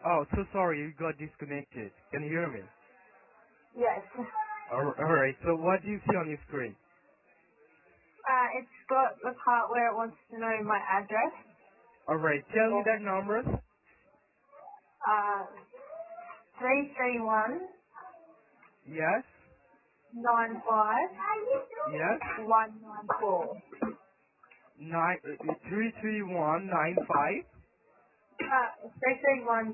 Oh, so sorry, you got disconnected. Can you hear me? Yes. Alright, so what do you see on your screen? It's got the part where it wants to know my address. Alright, tell me that numbers. 331 Yes, 95 yes. 194. 33195. 331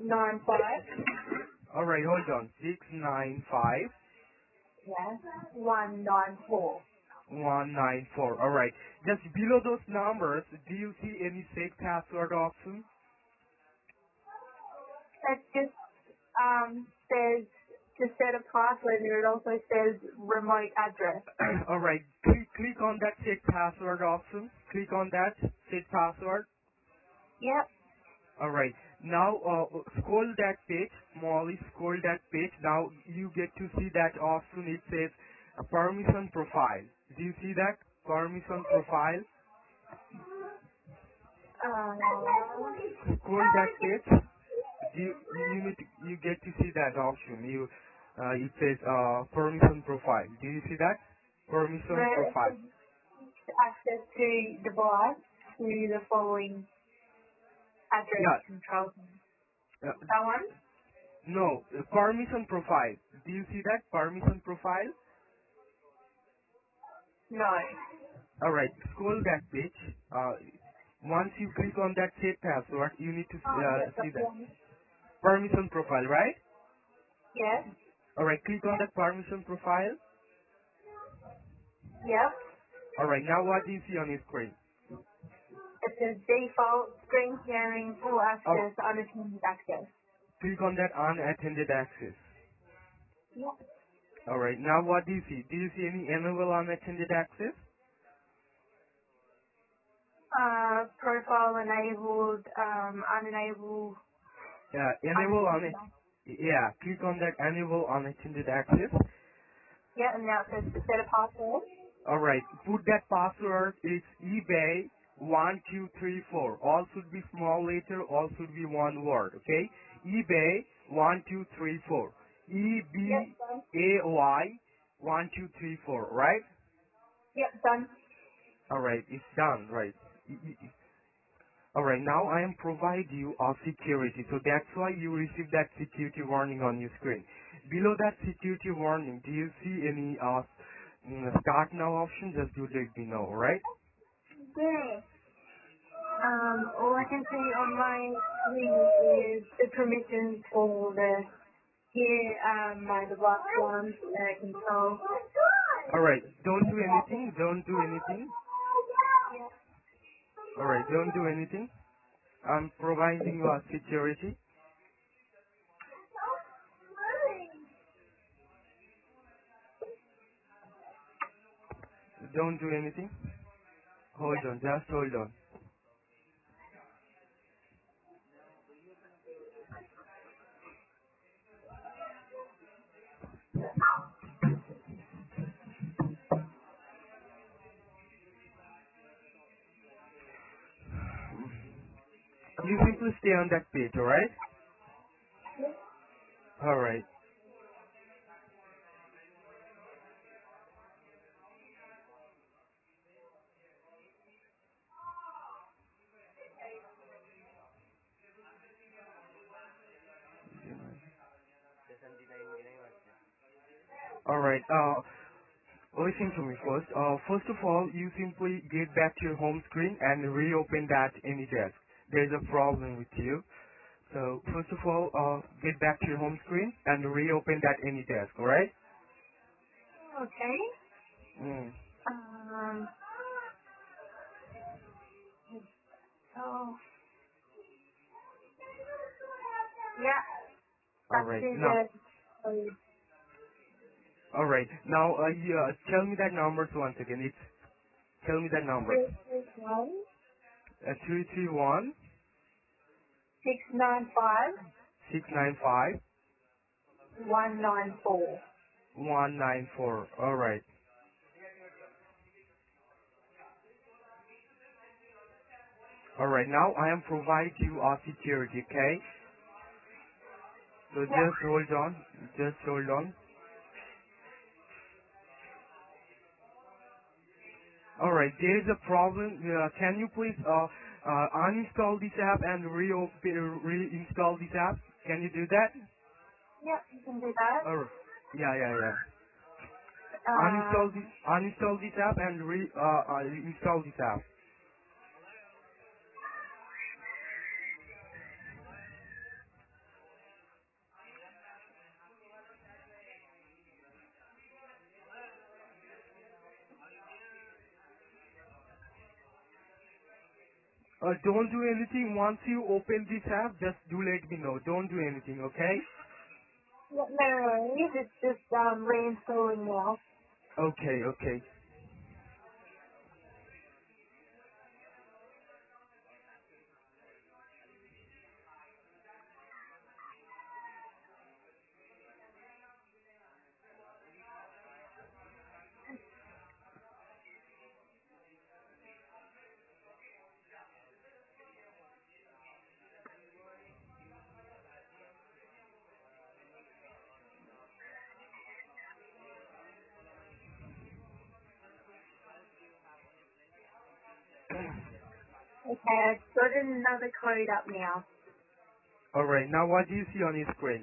Alright, hold on. 695 Yes. 194. 194. Alright, just below those numbers, do you see any safe password option? It just says to set a password, and it also says remote address. Alright, click on that set password option. Click on that set password. Yep. Alright, now scroll that page. Molly, scroll that page. Now you get to see that option. It says permission profile. Do you see that? Permission profile. Uh, Scroll that page. You get to see that option. It says permission profile. Do you see that? Permission where it profile. says access to device to the following address Yeah. control. Uh, That one? no, permission profile. Do you see that? Permission profile. No. Alright, scroll that page. Once you click on that set password, you need to Oh, yes, see that's the that. one. Permission profile, right? Yes. Alright, click on that permission profile. Yep. Alright, now what do you see on your screen? It says default screen sharing full Oh, access unattended access. click on that unattended access. Yep. Alright, now what do you see? Do you see any enable unattended access? Profile enabled, unenabled, Enable on unattended it. access. Yeah, click on that enable unattended access. Yeah, and now it says to set a password. Alright, put that password, it's eBay 1234. All should be small letter, all should be one word, okay? eBay 1234. Yep, done. EBAY 1234, right? Yep, done. Alright, it's done, right? Alright, now I am provide you a security, so that's why you receive that security warning on your screen. Below that security warning, do you see any start now option? Just do let me know, right? Yeah. All I can see on my screen is the permissions for the here, my device one, control. Alright, don't do anything, don't do anything. Alright, don't do anything. I'm providing you a security. Don't do anything. Hold on, just hold on. You simply stay on that page, alright? Alright. Alright, listen to me first. First of all, you simply get back to your home screen and reopen that AnyDesk. There's a problem with you. So first of all, get back to your home screen and reopen that AnyDesk, alright? Okay. Mm. Um, so, yeah, back Alright, to now, the code. now, tell me that numbers once again. Tell me that numbers. 331 331 695 695 194. 194. Alright. Alright, now I am provide you a security, okay? So Yeah. just hold on. Just hold on. All right, there is a problem. Can you please uninstall this app and reinstall this app? Can you do that? Yeah, you can do that. Or yeah, yeah, yeah. Um, Uninstall this app and install this app. Don't do anything. Once you open this app, just do let me know. Don't do anything, okay? yeah, no worries. It's just reinstalling now. Okay, okay. Okay, I've got another code up now. All right. Now, what do you see on your screen?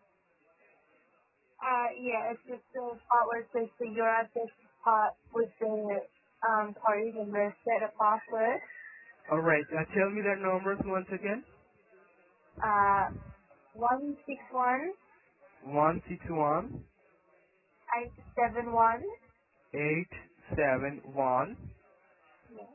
Yeah, it's just the part where it says the your address part with the code and the set a password. All right. Tell me that numbers once again. Uh, 161 161 871 871 yeah,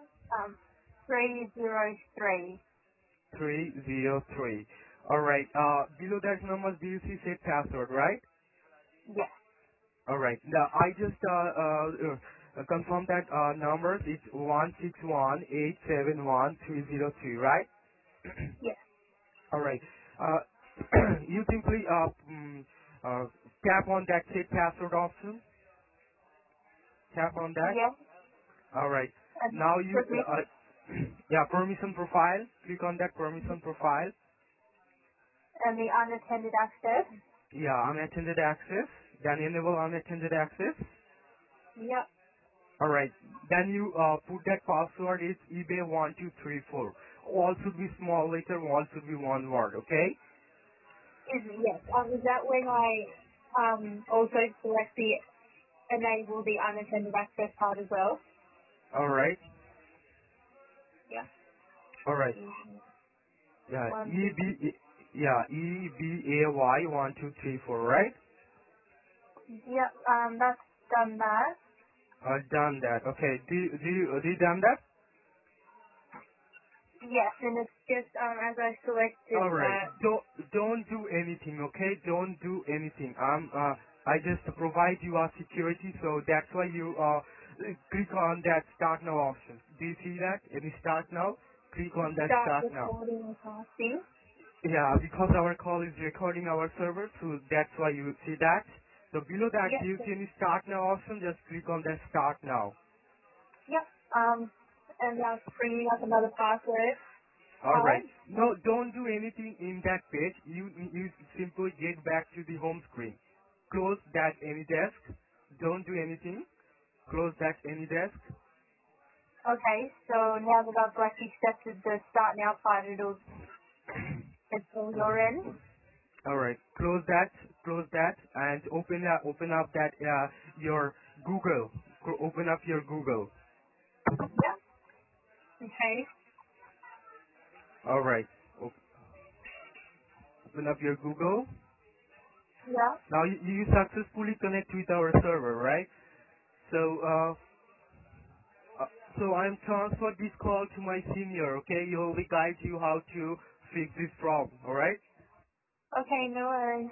303. 303. All right. Below that numbers, do you see set password, right? Yes, All right. Now, I just confirm that numbers. It's 161 871 303, right? yes, All right. Uh, you simply tap on that set password option. Tap on that. yes. All right. And Now you, permission yeah, permission profile. Click on that permission profile. and the unattended access. Yeah, unattended access. Then enable unattended access. Yep. All right. Then you put that password is eBay1234. All should be small letter. All should be one word. Okay. Yes. Is that when I also select the enable the unattended access part as well? All right. Yeah. All right. Mhm. Yeah. One, two, EB. Yeah. EBAY1234. Right. yep. That's done that. Done that. Okay. Do you done that? Yes, and it's just as I selected. All right. Don't do anything, okay? Don't do anything. I just provide you our security, so that's why you click on that start now option. Do you see that? Any start now? Click on that Start start now. recording and casting. Yeah, because our call is recording our server, so that's why you see that. So below that, do you Yep. see any start now option? Just click on that start now. Yep. And that's bringing up another password All right. card. No, don't do anything in that page. You simply get back to the home screen. Close that any desk. Don't do anything. Close that any desk. Okay, so now that I've like accepted the start now part, it's all your end. All right. Close that. Close that, and open up that your Google. Open up your Google. Yep. Okay. All right. Open up your Google. Yeah. Now you successfully connect with our server, right? So Uh, so I'm transferred this call to my senior, okay? He'll guide you how to fix this problem, alright? Okay, no worries.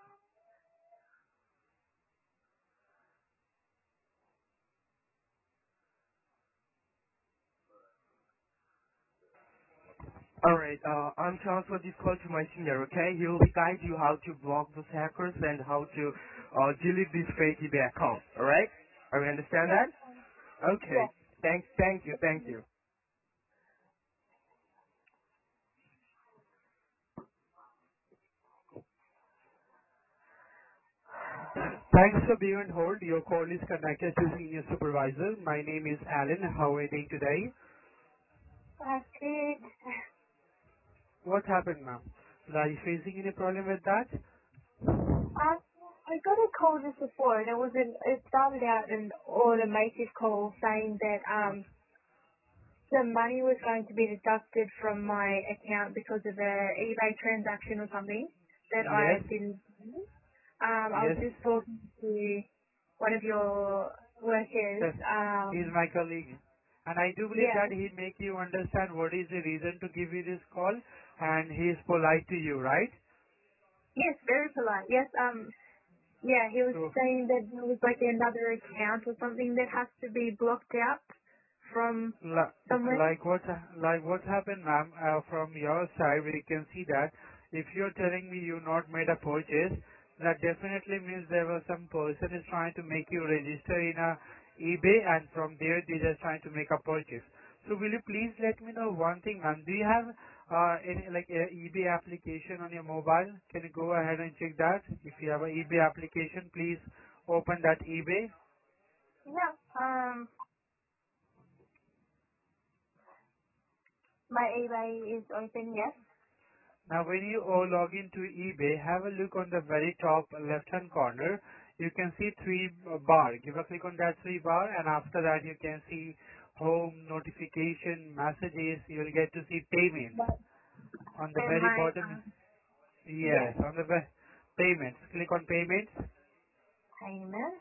Alright, I'm transferred this call to my senior, okay? He'll guide you how to block those hackers and how to delete this fake eBay account, alright? Are you understand Yeah. that? Okay. Yeah. Thank you. Thanks for being on hold. Your call is connected to senior supervisor. My name is Alan. How are you doing today? That's it. What happened, ma'am? Are you facing any problem with that? I got a call just before. It started out an automated call saying that the money was going to be deducted from my account because of a eBay transaction or something that I Yes. didn't. I was Yes. just talking to one of your workers. Yes. He's my colleague. And I do believe Yeah. that he make you understand what is the reason to give you this call and he is polite to you, right? Yes, very polite. Yes. Yeah, he was So saying that there was like another account or something that has to be blocked out from Li- somewhere. like what happened, ma'am, from your side, we can see that if you're telling me you not made a purchase, that definitely means there was some person is trying to make you register in a eBay, and from there they just trying to make a purchase. So will you please let me know one thing, ma'am? Do you have any like a eBay application on your mobile? Can you go ahead and check that? If you have a eBay application, please open that eBay. Yeah. My eBay is open. Yes. Now, when you log into eBay, have a look on the very top left-hand corner. You can see three bar. Give a click on that three bar, and after that, you can see home, notification, messages. You will get to see payments But on the and very my bottom. yes Yes, on the payments. Click on payments. payment.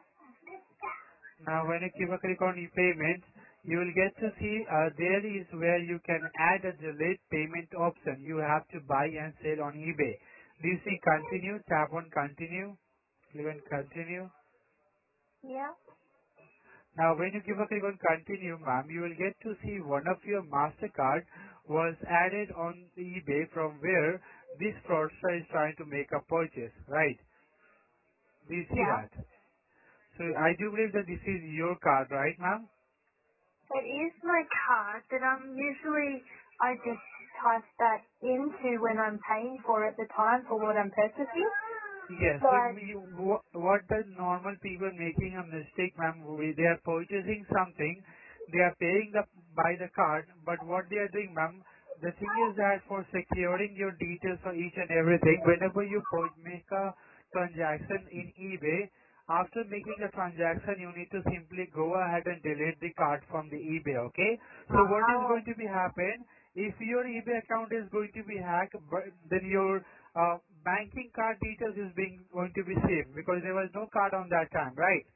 Now, when you give a click on payments, you will get to see there is where you can add a delete payment option. You have to buy and sell on eBay. Do you see continue? Tap on continue. Click on continue. Yeah. Now, when you give a click on continue, ma'am, you will get to see one of your MasterCard was added on eBay from where this fraudster is trying to make a purchase, right? Do you see Yeah. that? So I do believe that this is your card, right, ma'am? It is my card, but usually I just type that into when I'm paying for at the time for what I'm purchasing. Yes. So But what the normal people making a mistake, ma'am, they are purchasing something, they are paying by the card, but what they are doing, ma'am, the thing is that for securing your details for each and everything, whenever you make a transaction in eBay, after making a transaction, you need to simply go ahead and delete the card from the eBay, okay? So what is oh going to be happen, if your eBay account is going to be hacked, then your banking card details is going to be saved because there was no card on that time, right?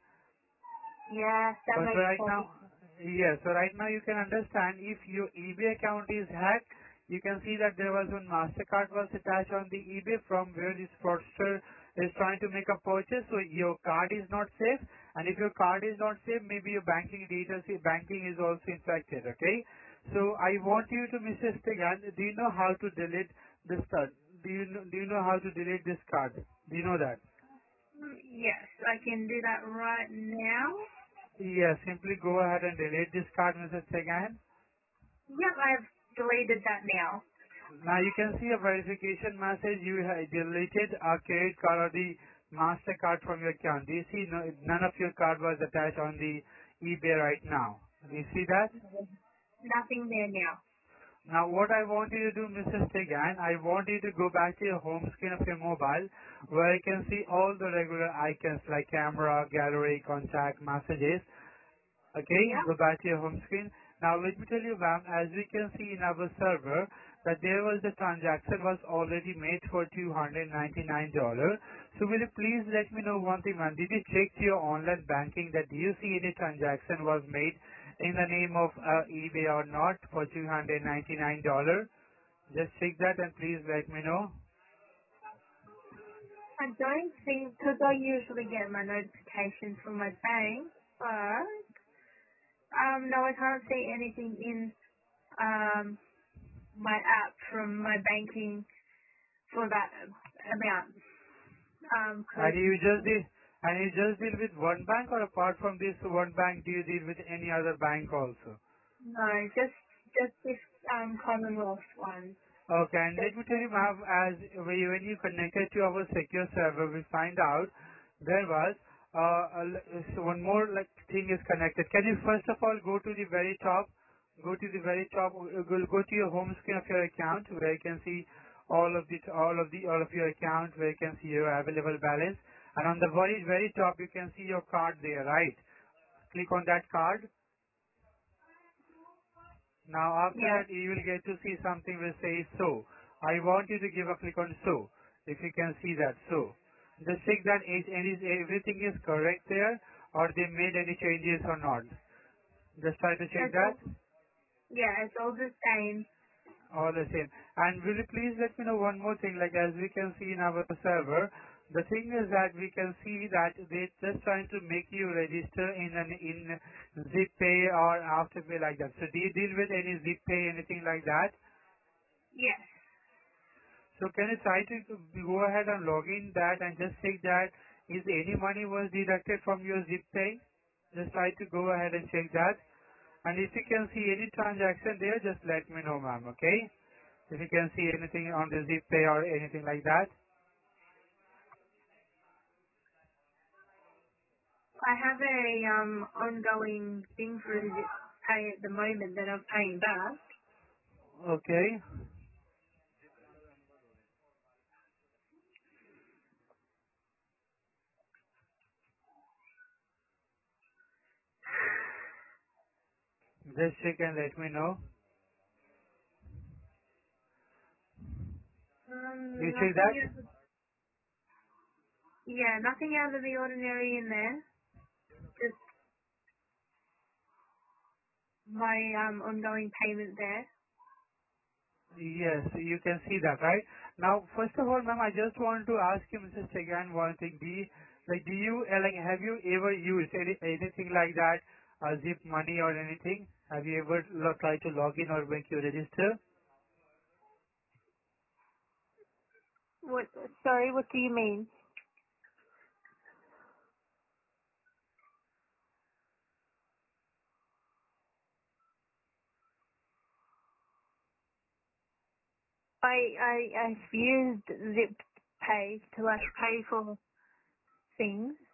yeah, that But makes right perfect. now, yes, so right now you can understand if your eBay account is hacked, you can see that there was one MasterCard was attached on the eBay from where this fraudster is trying to make a purchase, so your card is not safe, and if your card is not safe, maybe your banking details, your banking is also infected, okay? So I want you to, Mr. Stegan, do you know how to delete this card? Do you know how to delete this card? Do you know that? Yes, I can do that right now. Yes, simply go ahead and delete this card, Mr. Stegan. Yep, I've deleted that now. Now you can see a verification message. You have deleted a credit card or the MasterCard from your account. Do you see none of your card was attached on the eBay right now? Do you see that? Nothing there now. Now what I want you to do, Mr. Stegan, I want you to go back to your home screen of your mobile where you can see all the regular icons like camera, gallery, contact, messages. Okay, Yep. go back to your home screen. Now let me tell you, ma'am, as we can see in our server, that there was the transaction was already made for $299. So will you please let me know one thing, ma'am? Did you check your online banking that do you see any transaction was made in the name of eBay or not for $299? Just check that and please let me know. I don't think, because I usually get my notifications from my bank, but, no, I can't see anything in, my app from my banking for that amount. And Cause, you just deal with one bank, or apart from this one bank, do you deal with any other bank also? no, just this, Commonwealth one. Okay, and That's let me tell you, ma'am, when you connected to our secure server, we find out there was So one more like thing is connected. Can you first of all go to the very top? Go to the very top. Go to your home screen of your account where you can see all of your account where you can see your available balance. And on the very top you can see your card there, right? Click on that card. Now after Yes. that you will get to see something will say so. I want you to give a click on so. If you can see that so. Just check that everything is correct there or they made any changes or not. Just try to check It's that. all, yeah, it's all the same. All the same. And will you please let me know one more thing, like as we can see in our server, the thing is that we can see that they're just trying to make you register in ZipPay or Afterpay like that. So do you deal with any ZipPay, anything like that? Yes. So can you try to go ahead and log in that and just check that is any money was deducted from your ZipPay? Just try to go ahead and check that. And if you can see any transaction there, just let me know, ma'am, okay? If you can see anything on the ZipPay or anything like that. I have a ongoing thing for the pay at the moment that I'm paying back. Okay. Just check and let me know. You check Nothing that? out of, yeah, nothing out of the ordinary in there. Just my ongoing payment there. Yes, you can see that, right? Now, first of all, ma'am, I just want to ask you, Mrs. Tegan, one thing. Do you, have you ever used anything like that, Zip Money or anything? Have you ever tried to log in or make you register? What? Sorry, what do you mean? I've used Zip Pay to like pay for things.